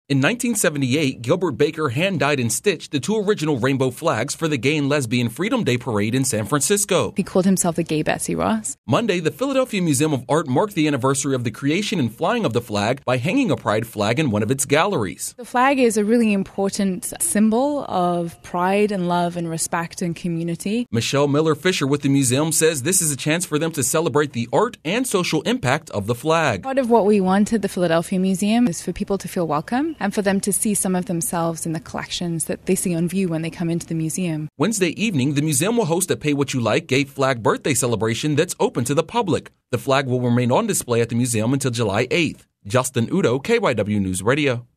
In 1978, Gilbert Baker hand-dyed and stitched the two original rainbow flags for the Gay and Lesbian Freedom Day Parade in San Francisco. He called himself the Gay Betsy Ross. Monday, the Philadelphia Museum of Art marked the anniversary of the creation and flying of the flag by hanging a pride flag in one of its galleries. The flag is a really important symbol of pride and love and respect and community. Michelle Miller-Fisher with the museum says this is a chance for them to celebrate the art and social impact of the flag. Part of what we want at the Philadelphia Museum is for people to feel welcome and for them to see some of themselves in the collections that they see on view when they come into the museum. Wednesday evening, the museum will host a Pay What You Like gay flag birthday celebration that's open to the public. The flag will remain on display at the museum until July 8th. Justin Udo, KYW News Radio.